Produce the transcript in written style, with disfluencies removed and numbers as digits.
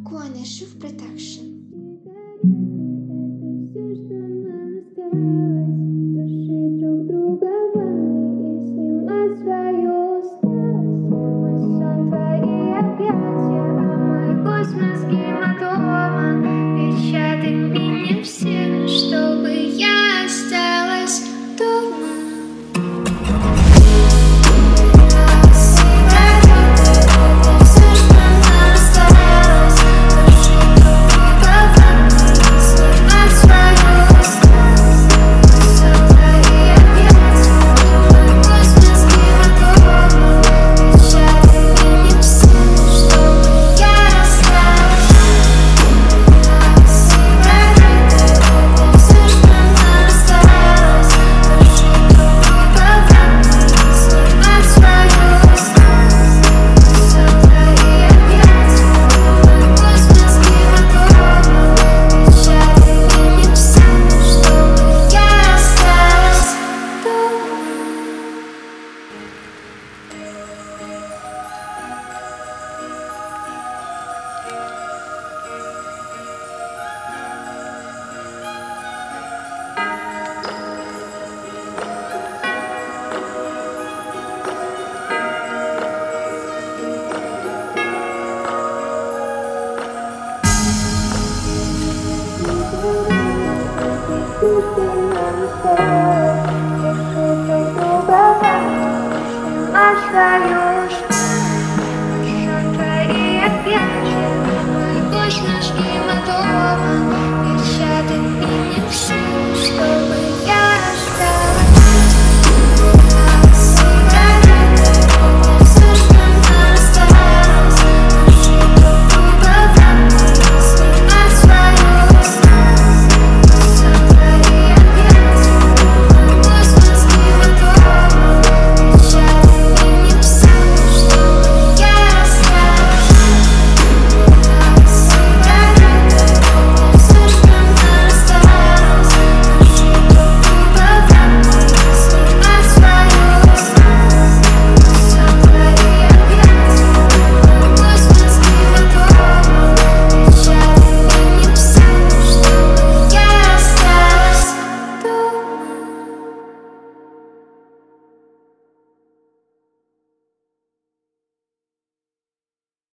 Куанышев Production. Души друг друга в ванной и снимать свою усталость. Мой сон, твои объятия, а мой космос гематома. Печатай меня всем, чтобы я осталась дома. Души друг друга в ванной и снимать свою